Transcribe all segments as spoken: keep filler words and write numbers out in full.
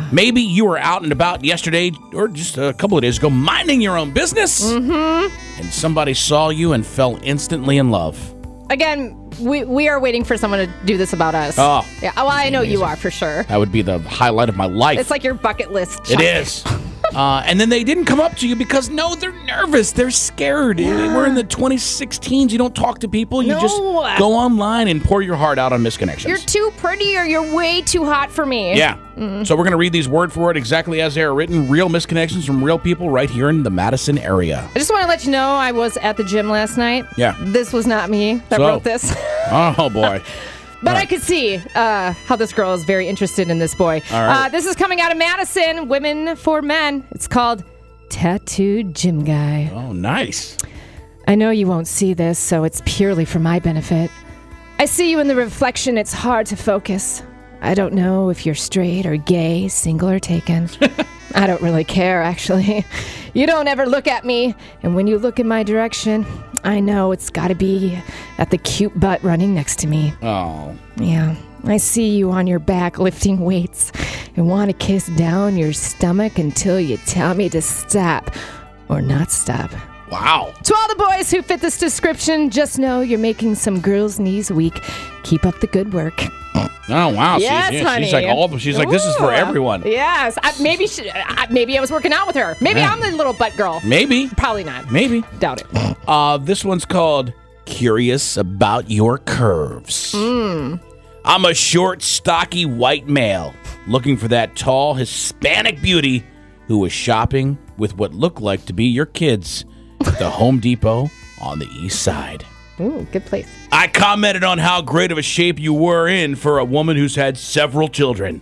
Maybe you were out and about yesterday or just a couple of days ago minding your own business. Mm-hmm. And somebody saw you and fell instantly in love. Again, we we are waiting for someone to do this about us. Oh. Yeah. Well, I know amazing. you are for sure. That would be the highlight of my life. It's like your bucket list. It is. Uh, and then they didn't come up to you because, no, they're nervous. They're scared. Yeah. We're in the twenty sixteens. You don't talk to people. You No. just go online and pour your heart out on misconnections. You're too pretty or you're way too hot for me. Yeah. Mm. So we're going to read these word for word exactly as they are written. Real misconnections from real people right here in the Madison area. I just want to let you know I was at the gym last night. Yeah. This was not me that So- wrote this. Oh, boy. But All I right. could see uh, how this girl is very interested in this boy. All right. Uh, this is coming out of Madison, Women for Men. It's called Tattooed Gym Guy. Oh, nice. I know you won't see this, so it's purely for my benefit. I see you in the reflection. It's hard to focus. I don't know if you're straight or gay, single or taken. I don't really care, actually. You don't ever look at me, and when you look in my direction, I know it's got to be at the cute butt running next to me. Oh. Yeah, I see you on your back lifting weights and want to kiss down your stomach until you tell me to stop or not stop. Wow. To all the boys who fit this description, just know you're making some girls' knees weak. Keep up the good work. Oh, wow. Yes, she's, yeah, honey. she's like all. She's like, this is for Ooh. everyone. Yes. I, maybe she, I, maybe I was working out with her. Maybe Yeah. I'm the little butt girl. Maybe. Probably not. Maybe. Doubt it. Uh, this one's called Curious About Your Curves. Mm. I'm a short, stocky white male looking for that tall Hispanic beauty who was shopping with what looked like to be your kids at the Home Depot on the east side. Ooh, good place. I commented on how great of a shape you were in for a woman who's had several children.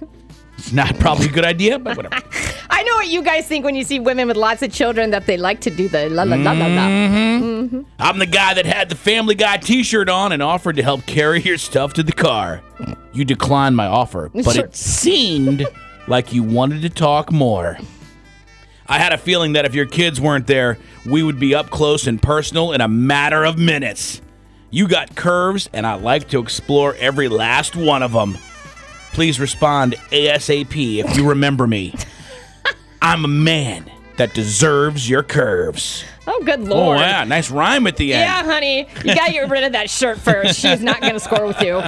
It's not probably a good idea, but whatever. I know what you guys think when you see women with lots of children that they like to do the la la la la la. Mm-hmm. I'm the guy that had the Family Guy t-shirt on and offered to help carry your stuff to the car. You declined my offer, but Sure. it seemed like you wanted to talk more. I had a feeling that if your kids weren't there, we would be up close and personal in a matter of minutes. You got curves, and I like to explore every last one of them. Please respond ASAP if you remember me. I'm a man that deserves your curves. Oh, good Oh, lord. yeah. Nice rhyme at the end. Yeah, honey. You got to get rid of that shirt first. She's not going to score with you.